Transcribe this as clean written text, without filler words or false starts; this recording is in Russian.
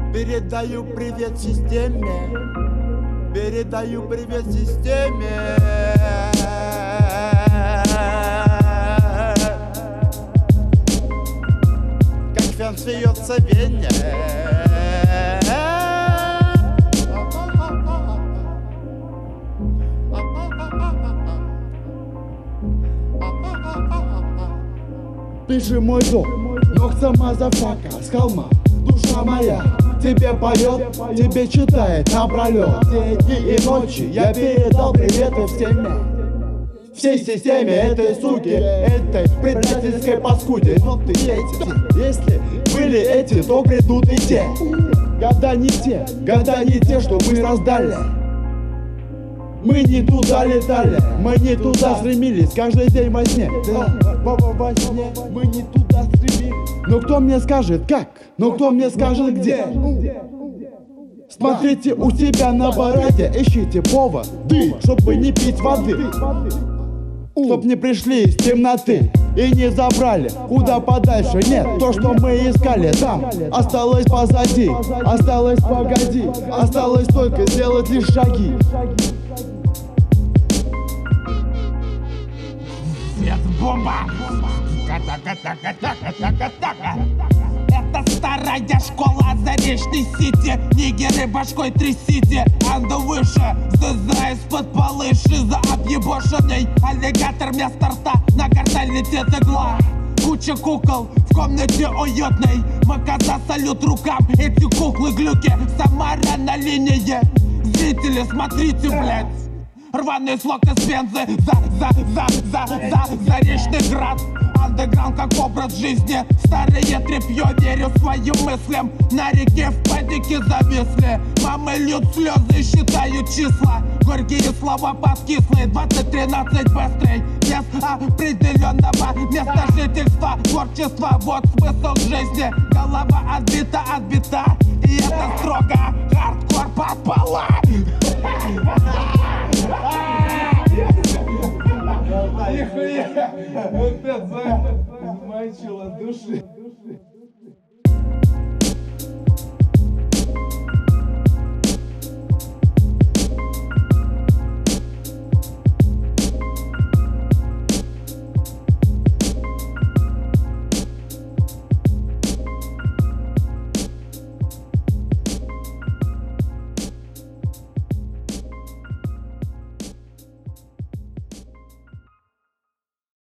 Передаю привет системе. Передаю привет системе. Как фен смеется в Вене. Ты же мой дом, ногца мазафака с холма. Душа моя тебе поет, тебе читает напролет. Все дни и ночи я передал приветы всей системе этой суки, этой предательской паскуде. Но ты если были эти, то придут и те. Года не те, что мы раздали. Мы не туда летали, мы не туда стремились, каждый день во сне. Во сне мы не туда стремились. Но кто мне скажет как? Но кто мне скажет где? Смотрите у себя на бараке, ищите поводы, чтобы не пить воды. Чтоб не пришли из темноты и не забрали куда подальше. Нет, то, что мы искали там, осталось позади. Осталось погоди, осталось только сделать лишь шаги. Бомба! Это старая школа Заречной Сити. Нигеры башкой трясите. Анду выше, заза из-под полы. Шиза объебошенный аллигатор вместо рта. На карталь летит игла. Куча кукол в комнате уютной. Маказа салют рукам. Эти куклы глюки. Самара на линии. Зрители, смотрите, блядь. Рваный слог из бензы. Заречный град. Андеграунд как образ жизни. Старое тряпье, верю своим мыслям. На реке в панике зависли. Мамы льют слезы, считают числа. Горькие слова подкислые. 2013 быстрый. Без определенного места жительства. Творчество, вот смысл жизни. Голова отбита. И это строго хардкор подпала. Нихуя! Вот это замочило души.